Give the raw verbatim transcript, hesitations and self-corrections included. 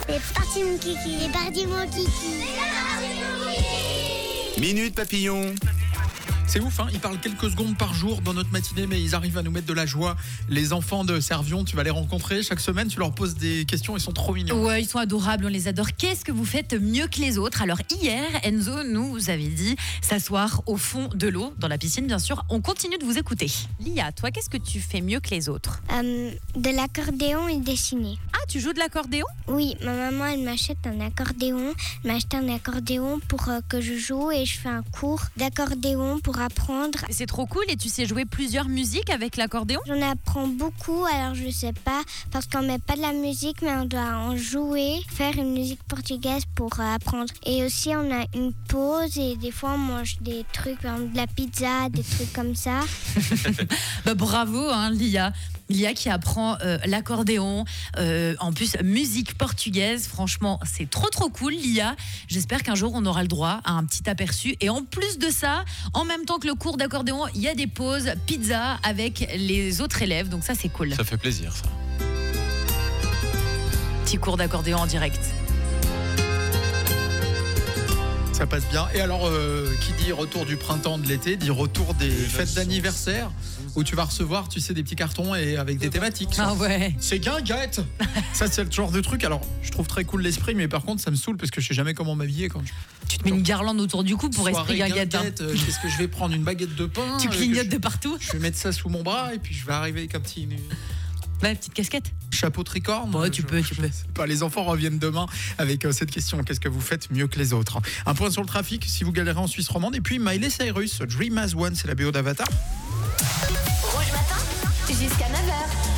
C'est parti mon kiki, c'est parti mon kiki. Minute Papillon. C'est ouf, hein, ils parlent quelques secondes par jour dans notre matinée, mais ils arrivent à nous mettre de la joie. Les enfants de Servion, tu vas les rencontrer chaque semaine, tu leur poses des questions, ils sont trop mignons. Ouais, ils sont adorables, on les adore. Qu'est-ce que vous faites mieux que les autres ? Alors hier, Enzo nous avait dit s'asseoir au fond de l'eau, dans la piscine bien sûr. On continue de vous écouter. Lia, toi, qu'est-ce que tu fais mieux que les autres ? Euh, de l'accordéon et dessiner. Ah, tu joues de l'accordéon ? Oui, ma maman elle m'achète un accordéon. Elle m'a acheté un accordéon pour euh, que je joue et je fais un cours d'accordéon pour apprendre. C'est trop cool et tu sais jouer plusieurs musiques avec l'accordéon ? J'en apprends beaucoup, alors je sais pas, parce qu'on met pas de la musique, mais on doit en jouer, faire une musique portugaise pour euh, apprendre. Et aussi on a une pause et des fois on mange des trucs, par exemple de la pizza, des trucs comme ça. Bah, bravo, hein, Lia. Lia qui apprend euh, l'accordéon, euh, en plus musique portugaise, franchement c'est trop trop cool Lia, j'espère qu'un jour on aura le droit à un petit aperçu et en plus de ça, en même temps que le cours d'accordéon, il y a des pauses pizza avec les autres élèves, donc ça c'est cool. Ça fait plaisir ça. Petit cours d'accordéon en direct. Ça passe bien. Et alors, euh, qui dit retour du printemps, de l'été, dit retour des fêtes d'anniversaire, où tu vas recevoir, tu sais, des petits cartons et avec des thématiques. Ah ouais. C'est guinguette. Ça, c'est le genre de truc. Alors, je trouve très cool l'esprit, mais par contre, ça me saoule parce que je sais jamais comment m'habiller quand je... Tu te mets une guirlande autour du cou pour esprit guinguette. Hein. Euh, Qu'est-ce que je vais prendre ? Une baguette de pain. Tu euh, clignotes je, de partout. Je vais mettre ça sous mon bras et puis je vais arriver avec un petit... Ouais, petite casquette. Chapeau tricorne. Ouais, tu je, peux, tu je, peux. je pas, les enfants reviennent demain avec euh, cette question. Qu'est-ce que vous faites mieux que les autres ? Un point sur le trafic, si vous galérez en Suisse romande. Et puis Miley Cyrus, Dream as One, c'est la B O d'Avatar. Rouge matin, jusqu'à neuf heures.